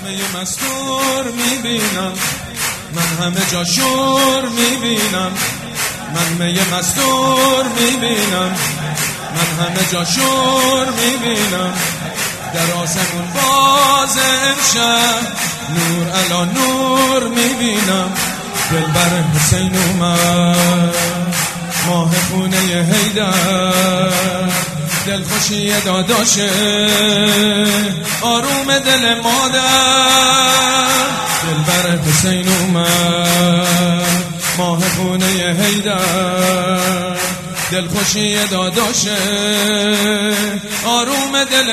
همه مستور میبینم، من همه جا شور میبینم، من می مستور میبینم، من همه جا شور میبینم. در آسمون باز امشب نور علا نور میبینم. دلبر حسین اومد، ماه خونه حیدر، دلخوشی داداشه، آروم دل مادر. دلبر حسین اومد، ماه خونه حیدر، دلخوشی داداشه، آروم دل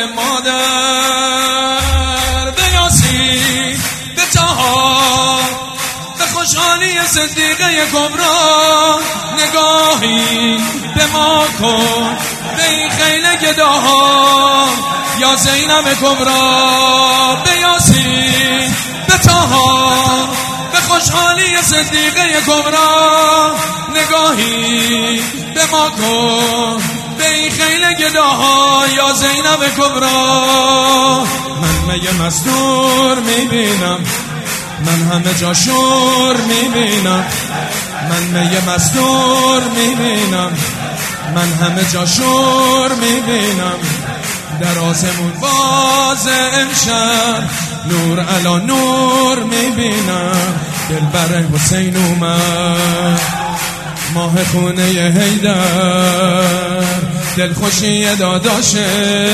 مادر. به یاسین به طه به خوشحالی صدیقه کبرا، نگاهی به ما کن به این خیل گداها، یا زینب کبرا. به یاسین به طه به خوشحالی صدیقه کبرا، نگاهی به ما کن به این خیل گداها، یا زینب کبرا. من می مستور میبینم، من همه جا شور میبینم، من می مستور میبینم، من همه جا شور میبینم. در آسمون باز امشب نور علا نور میبینم. دلبر حسین اومد، ماه خونه حیدر، دلخوشی داداشه،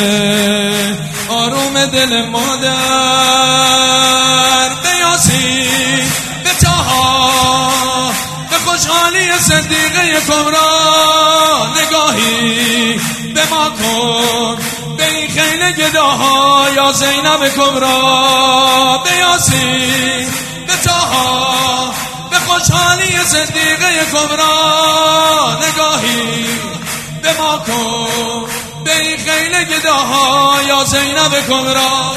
آروم دل مادر. به یاسین به طه به خوشحالی صدیقه کبرا، نگاهی به ما کن به این خیل گداها، یا زینب کبرا. به یاسین به طه به خوشحالی صدیقه کبرا، نگاهی به ما کن به این خیل گداها، یا زینب کبرا.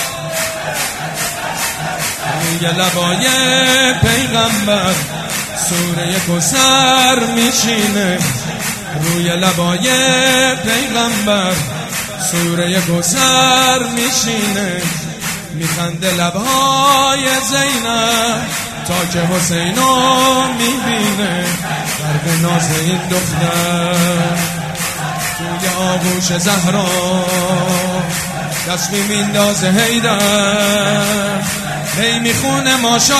روی لبای پیغمبر سوره کوثر میشینه، روی لبای پیغمبر سوره کوثر میشینه. میخنده لبهای زینب تا که حسینو میبینه. درد ناز این دختر توی آغوش زهرا، دست میندازه حیدر، هی میخونه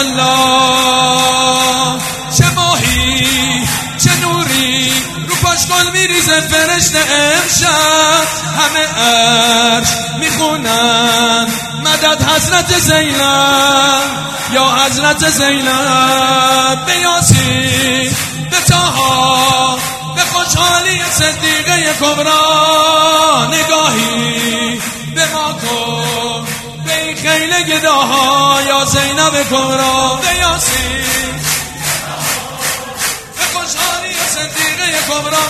ماشالله. چه ماهی چه نوری رو پاش گل میریزه فرشته امشب. همه عرش میخونن مدد حضرت زینب، یا حضرت زینب. به یاسین به طه به خوشحالی صدیقه کبرا، نگاهی به ما کن به این خیل گداها، یا زینب کبرا. به یاسین به خوشحالی صدیقه کبرا،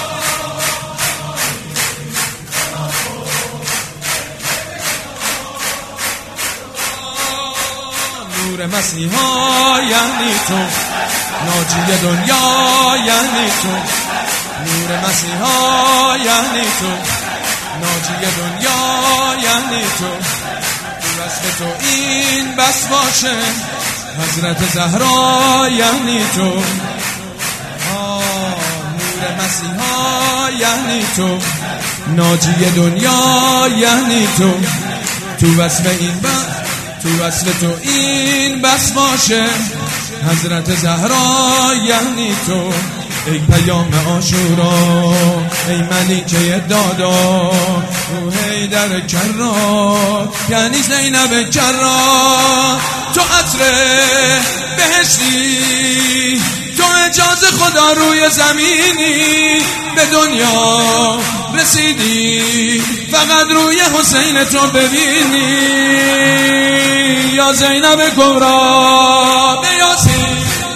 نور مسیحا یعنی تو، ناجی دنیا یعنی تو. نور مسیحا یعنی تو، ناجی دنیا یعنی تو. وصف تو این بس باشه، حضرت زهرا یعنی تو. نور مسیحا یعنی تو، ناجی دنیا یعنی تو. تو وصف این بس، تو وصف تو این بس باشه، حضرت زهرا یعنی تو. ای پیام عاشورا، ای ملیکه دادا، رو حیدر کرا یعنی زینب کرا. تو عطر بهشتی، تو اجازه خدا روی زمینی، به دنیا رسیدی فقط روی حسین تو ببینی، یا زینب کبرا. به یاسین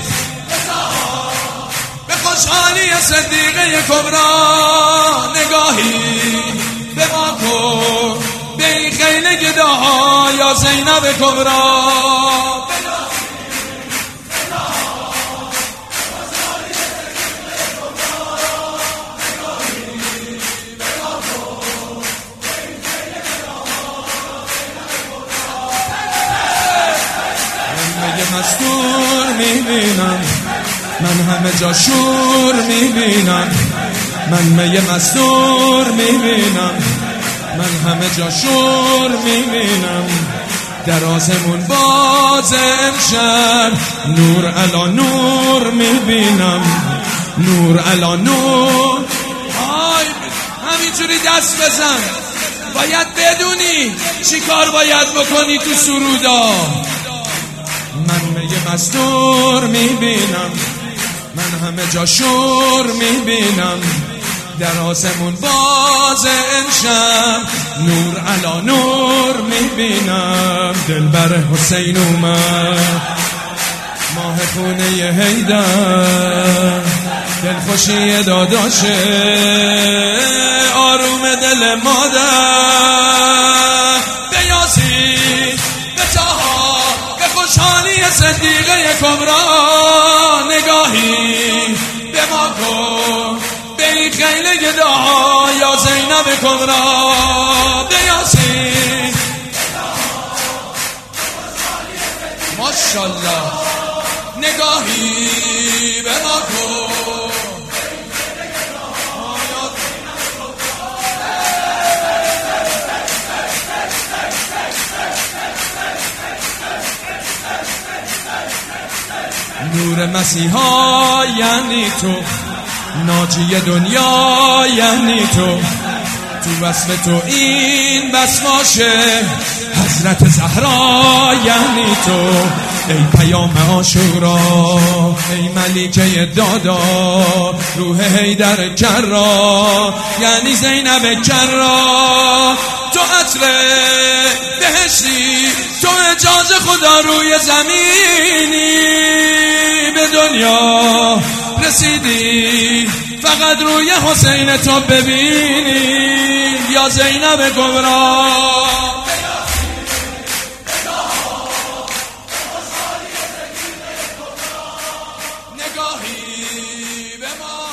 به خوشحالی صدیقه کبرا، نگاهی به ما کن به این خیل گداها، یا زینب کبرا. مستور میبینم، من همه جا شور میبینم، من می مستور میبینم، من همه جا شور میبینم. در آسمون باز امشب نور علا نور میبینم، نور علا نور. آی همینجوری دست بزن، باید بدونی چی کار باید بکنی تو سرودا. من می مستور میبینم، من همه جا شور میبینم. در آسمون باز امشب نور علا نور میبینم. دلبر حسین اومد، ماه خونه حیدر، دلخوشی داداشه، آروم دل مادر. به یاسین، به طاها، به خوشحالی صدیقه کبرا نگاهی به ما کن، به این خیل گداها یا زینب کبرا. به یاسین، ماشالله، نگاهی به ما کن. نور مسیحا یعنی تو، ناجی دنیا یعنی تو، تو وصف تو این بس باشه. حضرت زهرا یعنی تو، ای پیام عاشورا، ای ملیکه دادا، روح حیدر کرا یعنی زینب کرا. تو عطر بهشتی، تو اجازه خدا روی زمینی، به دنیا رسیدی فقط روی حسین تو ببینی یا زینب کبرا. نگاهی به ما